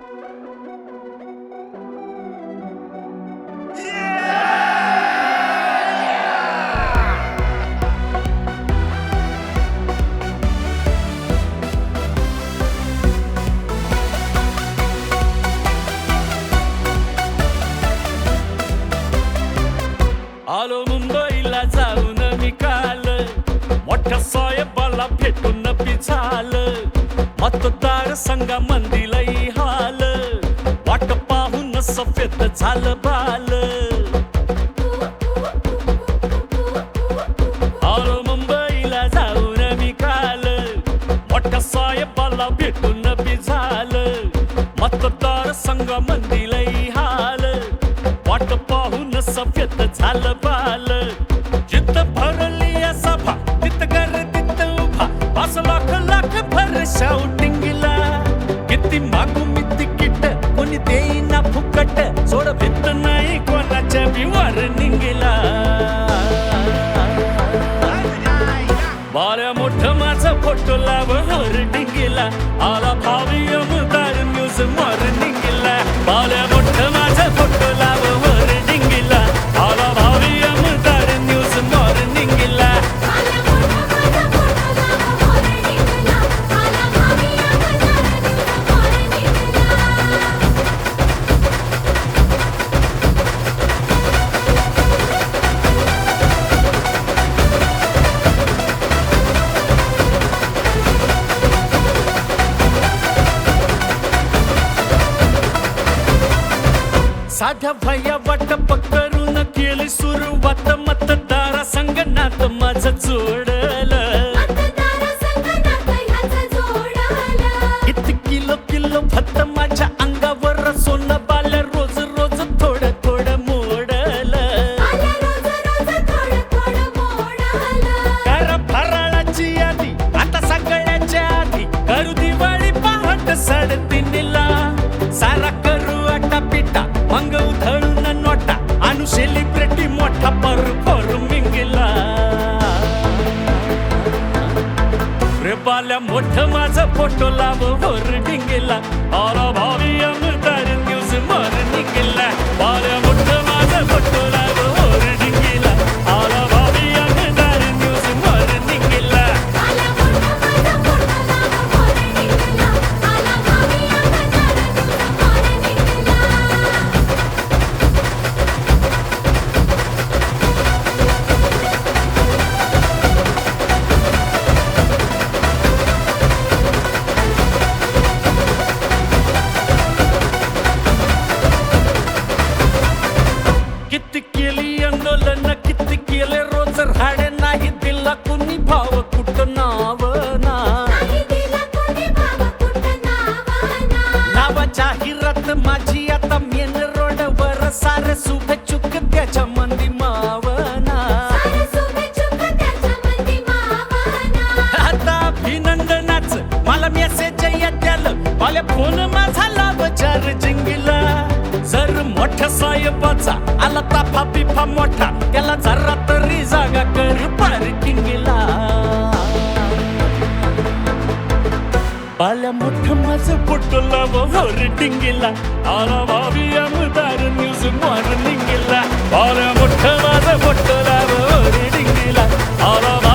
आलो मुंबईला जाऊन मी काल, मोठ्या साहेबाला भेटून पिझाल, मतदार संघा मंदिलई हाल, वाट पाहून सफेद झालं बाल. आलो मुंबईला जाऊन मी काल, मोठ्या साहेबाला भेटून पिझाल, मतदार संघा मंदिलई हाल, वाट पाहून सफेद झालं बाल. जिथं भरली या सभा तिथं गर्दीत उभा 5 लाख लाख भर शाउटिंगला. किती मागू मी तिकीट कोणी देईना फुकट, सोड भित नाही कोणाच्या बी वॉर्निंगला. बाऱ्या मोठं माझा फोटो लाव होर्डिंगला, आला भावी आमदार न्यूज मॉर्निंगला. बाऱ्या मोठं माझा फोटो लाव होर्डिंगला, आला भावी आमदार न्यूज मॉर्निंगला. साध्या भया वाटप करून केली सुरुवात, मतदारा संगणात माझं जोडलं. किती किलो किलो भत्त माझ्या अंगावर सोनं बाल, रोज रोज थोडं थोडं मोडलं. कर फराळाची यादी आता सगळ्याच्या आधी, करू दिवाळी पहाट 3:30ला. सारा करू आटा पिटा मग उधळून नोटा, आणू सेलिब्रिटी मोठा परफॉर्मिंगला. रे बाल्या मोठं माझं फोटो लाव होर्डिंगला, आला भावी आमदार न्यूज मॉर्निंगला. बाल्या मोठं माझं फोटो लाव होर्डिंगला, आला भावी आमदार न्यूज मॉर्निंगला. किती केली आंदोलन किती केले रोज राडे, नाही दिला कुणी भाव कुठं नाव ना. नावा जाहिरात माझी आता मेन रोडवर, सारे शुभेच्छुक त्याच्या मंदी मावना. आता अभिनंदनाच मला मेसेज येत्याल, मला फोन माझा लाव चार्जिंगला. जर मोठ्या साहेबाचा आला ताफा बिफा मोठा, त्याला जरा तरी जागा कर पार्किंगला. बाल्या मोठं माझं फोटो लाव होर्डिंगला, आला भावी आमदार न्यूज मॉर्निंगला. बाल्या मोठं माझं फोटो लाव होर्डिंगला, आला